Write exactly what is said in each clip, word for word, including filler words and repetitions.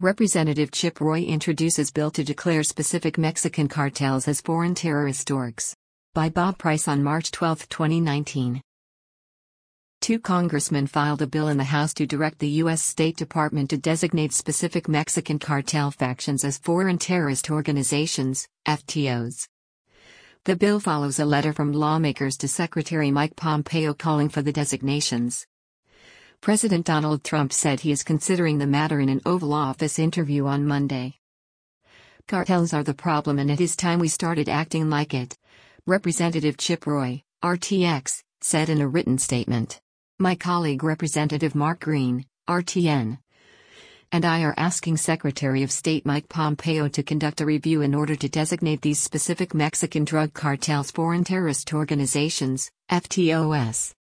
Representative Chip Roy introduces bill to declare specific Mexican cartels as foreign terrorist orgs. By Bob Price on March twelfth, twenty nineteen. Two congressmen filed a bill in the House to direct the U S State Department to designate specific Mexican cartel factions as foreign terrorist organizations, F T Os. The bill follows a letter from lawmakers to Secretary Mike Pompeo calling for the designations. President Donald Trump said he is considering the matter in an Oval Office interview on Monday. Cartels are the problem and it is time we started acting like it, Representative Chip Roy, R T X, said in a written statement. My colleague Representative Mark Green, R T N, and I are asking Secretary of State Mike Pompeo to conduct a review in order to designate these specific Mexican drug cartels foreign terrorist organizations, F T Os.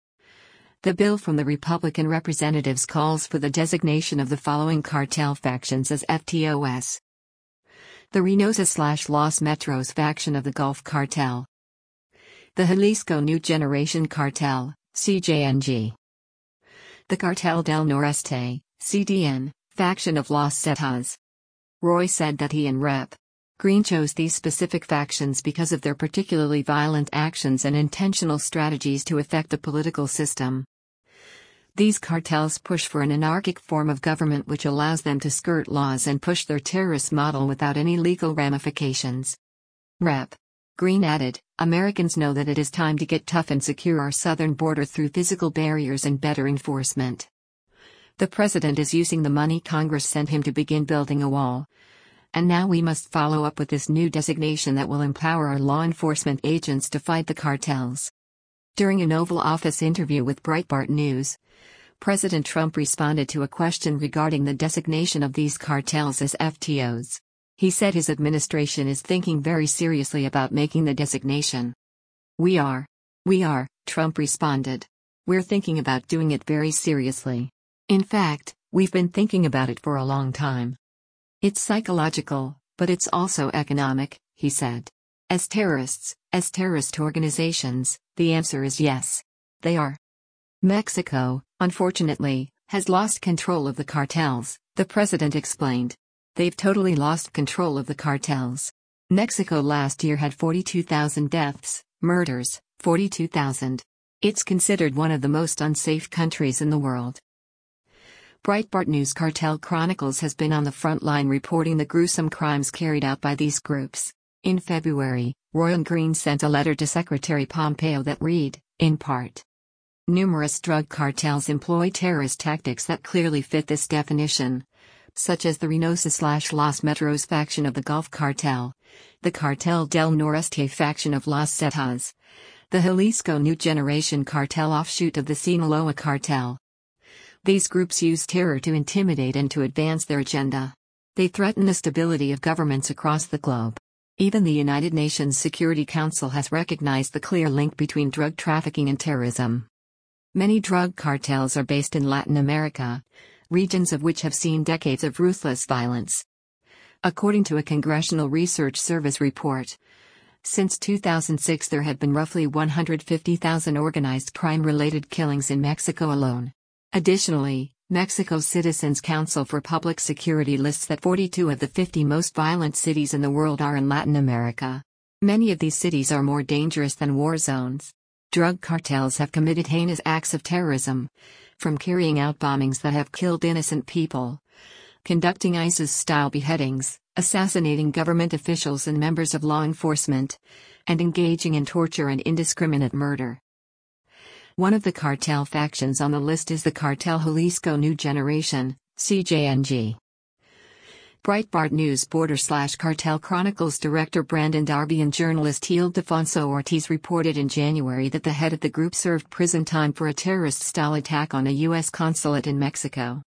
The bill from the Republican representatives calls for the designation of the following cartel factions as F T Os. The Reynosa/Los Metros faction of the Gulf Cartel. The Jalisco New Generation Cartel, C J N G. The Cartel del Noreste, C D N, faction of Los Zetas. Roy said that he and Rep Green chose these specific factions because of their particularly violent actions and intentional strategies to affect the political system. These cartels push for an anarchic form of government which allows them to skirt laws and push their terrorist model without any legal ramifications. Rep Green added, Americans know that it is time to get tough and secure our southern border through physical barriers and better enforcement. The president is using the money Congress sent him to begin building a wall. And now we must follow up with this new designation that will empower our law enforcement agents to fight the cartels. During an Oval Office interview with Breitbart News, President Trump responded to a question regarding the designation of these cartels as F T Os. He said his administration is thinking very seriously about making the designation. We are. We are, Trump responded. We're thinking about doing it very seriously. In fact, we've been thinking about it for a long time. It's psychological, but it's also economic, he said. As terrorists, as terrorist organizations, the answer is yes. They are. Mexico, unfortunately, has lost control of the cartels, the president explained. They've totally lost control of the cartels. Mexico last year had forty-two thousand deaths, murders, forty-two thousand. It's considered one of the most unsafe countries in the world. Breitbart News Cartel Chronicles has been on the front line reporting the gruesome crimes carried out by these groups. In February, Roy and Green sent a letter to Secretary Pompeo that read, in part, numerous drug cartels employ terrorist tactics that clearly fit this definition, such as the Reynosa/Los Metros faction of the Gulf Cartel, the Cartel del Noreste faction of Los Zetas, the Jalisco New Generation Cartel offshoot of the Sinaloa Cartel. These groups use terror to intimidate and to advance their agenda. They threaten the stability of governments across the globe. Even the United Nations Security Council has recognized the clear link between drug trafficking and terrorism. Many drug cartels are based in Latin America, regions of which have seen decades of ruthless violence. According to a Congressional Research Service report, since two thousand six there have been roughly one hundred fifty thousand organized crime-related killings in Mexico alone. Additionally, Mexico's Citizens Council for Public Security lists that forty-two of the fifty most violent cities in the world are in Latin America. Many of these cities are more dangerous than war zones. Drug cartels have committed heinous acts of terrorism, from carrying out bombings that have killed innocent people, conducting ISIS-style beheadings, assassinating government officials and members of law enforcement, and engaging in torture and indiscriminate murder. One of the cartel factions on the list is the Cartel Jalisco New Generation, C J N G. Breitbart News Border/Cartel Chronicles director Brandon Darby and journalist Ildefonso Ortiz reported in January that the head of the group served prison time for a terrorist-style attack on a U S consulate in Mexico.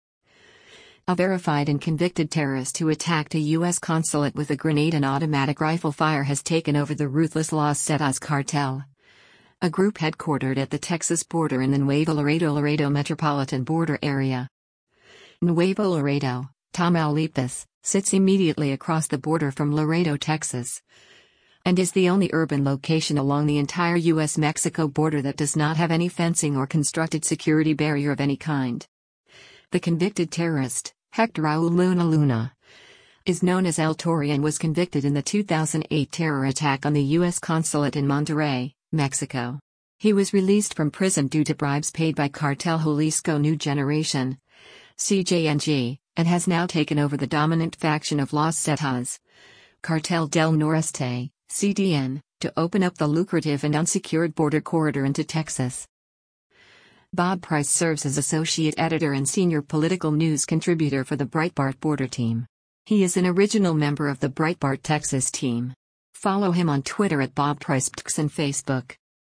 A verified and convicted terrorist who attacked a U S consulate with a grenade and automatic rifle fire has taken over the ruthless Los Zetas cartel, a group headquartered at the Texas border in the Nuevo Laredo Laredo metropolitan border area. Nuevo Laredo, Tamaulipas, sits immediately across the border from Laredo, Texas, and is the only urban location along the entire U S Mexico border that does not have any fencing or constructed security barrier of any kind. The convicted terrorist, Hector Raul Luna Luna is known as El Tori and was convicted in the two thousand eight terror attack on the U S consulate in Monterrey, Mexico. He was released from prison due to bribes paid by Cartel Jalisco New Generation, C J N G, and has now taken over the dominant faction of Los Zetas, Cartel del Noreste, C D N, to open up the lucrative and unsecured border corridor into Texas. Bob Price serves as associate editor and senior political news contributor for the Breitbart Border Team. He is an original member of the Breitbart Texas team. Follow him on Twitter at Bob Price and Facebook.